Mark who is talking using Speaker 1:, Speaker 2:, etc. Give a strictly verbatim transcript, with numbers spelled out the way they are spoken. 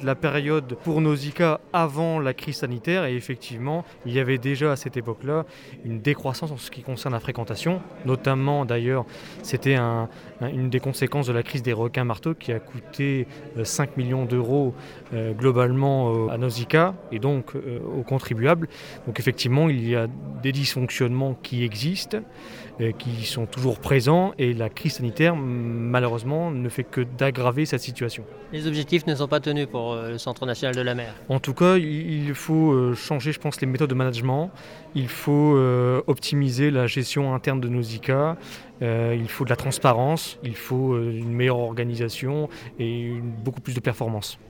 Speaker 1: la période pour Nausicaa avant la crise sanitaire et effectivement, il y avait déjà à cette époque-là une décroissance en ce qui concerne la fréquentation. Notamment d'ailleurs, c'était un, un, une des conséquences de la crise des requins marteaux qui a coûté euh, cinq millions d'euros euh, globalement euh, à Nausicaa et donc euh, aux contribuables. Donc effectivement, il y a des dysfonctionnements qui existent, euh, qui sont toujours présents et la crise sanitaire, malheureusement, ne fait que d'aggraver cette situation.
Speaker 2: Les objectifs ne sont pas tenus pour euh, le Centre national de la mer.
Speaker 1: En tout cas, il faut euh, changer, je pense, les méthodes de management. Il faut euh, optimiser la gestion interne de Nausicaa. Euh, il faut de la transparence, il faut euh, une meilleure organisation et une, beaucoup plus de performance.